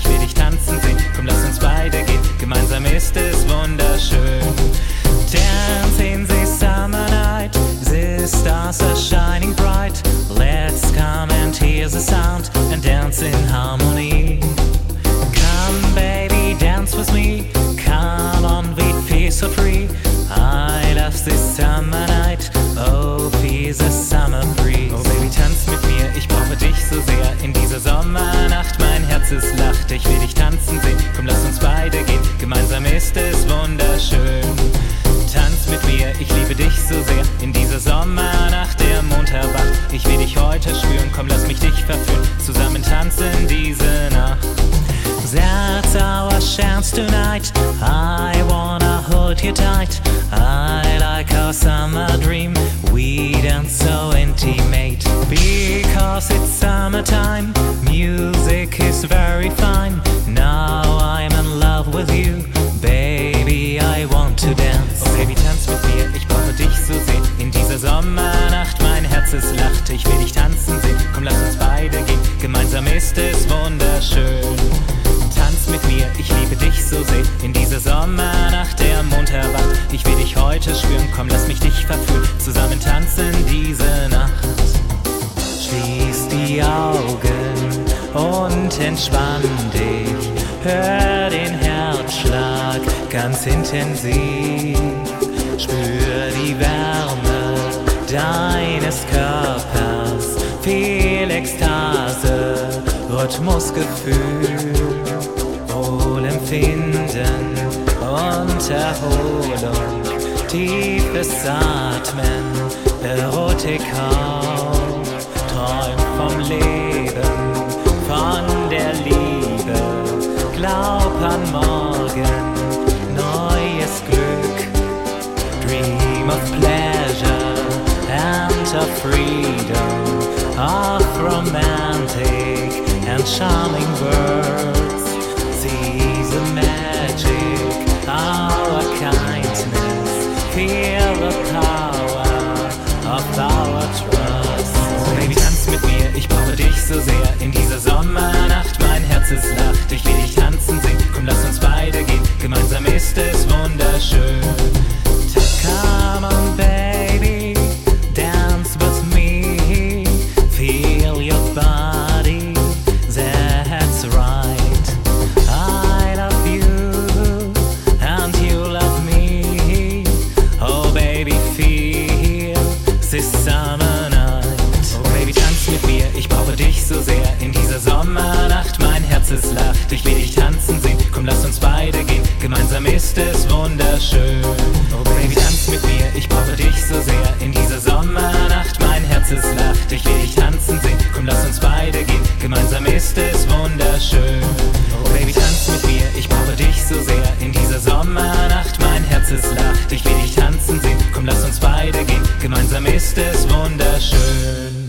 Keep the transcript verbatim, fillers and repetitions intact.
Ich will dich tanzen sehen, komm lass uns beide gehen, gemeinsam ist es wunderschön. Dance in the summer night, the stars are shining bright. Let's come and hear the sound and dance in harmony. Come baby, dance with me, come on, we feel so free. I love this summer night, oh feel the summer breeze. Oh baby, tanz mit mir, ich brauche dich so sehr. In dieser Sommernacht, mein Herz es lacht. Ich will dich tanzen sehen, komm lass uns beide gehen, gemeinsam ist es wunderschön. Tanz mit mir, ich liebe dich so sehr. In dieser Sommernacht, der Mond erwacht. Ich will dich heute spüren, komm lass mich dich verführen. Zusammen tanzen diese Nacht. That's our chance tonight, I wanna hold you tight. I like our summer dream, we dance so intimate. Because it's summertime, music is very fine. Now I'm in love with you, baby, I want to dance. Oh baby, tanz mit mir, ich brauche dich so sehr. In dieser Sommernacht, mein Herz es lacht. Ich will dich tanzen sehen, komm lass uns beide gehen, gemeinsam ist es wunderschön. Tanz mit mir, ich liebe dich so sehr. In dieser Sommernacht, der Mond erwacht. Ich will dich heute spüren, komm lass mich dich verführen. Zusammen tanzen diese Nacht. Schließ die Augen und entspann dich. Hör den Herzschlag ganz intensiv. Spür die Wärme deines Körpers. Viel Ekstase, Rhythmusgefühl. Wohlempfinden und Erholung. Tiefes Atmen, Erotik auf. Träum vom Leben, von der Liebe. Glaub an morgen, neues Glück. Dream of pleasure and of freedom, of romantic and charming words. See the magic, our kindness, feel the power of our trust. Oh baby, tanz mit mir, ich brauche dich so sehr. In dieser Sommernacht, mein Herz es lacht. Ich will dich tanzen sehen, komm lass uns beide gehen, gemeinsam ist es wunderschön. Come on baby, dance with me, feel your body, that's right. I love you and you love me, oh baby feel this summer night. Oh baby, tanz mit mir, ich brauche dich so sehr. In dieser Sommernacht, mein Herz es lacht. Ich will dich tanzen sehen, komm lass uns beide gehen, gemeinsam ist es wunderschön. Oh baby, tanz mit mir, ich brauche dich so sehr. In dieser Sommernacht, mein Herz es lacht. Ich will dich tanzen sehen, komm lass uns beide gehen, gemeinsam ist es wunderschön. Oh baby, tanz mit mir, ich brauche dich so sehr. In dieser Sommernacht, mein Herz es lacht. Ich will dich tanzen sehen, komm lass uns beide gehen, gemeinsam ist es wunderschön.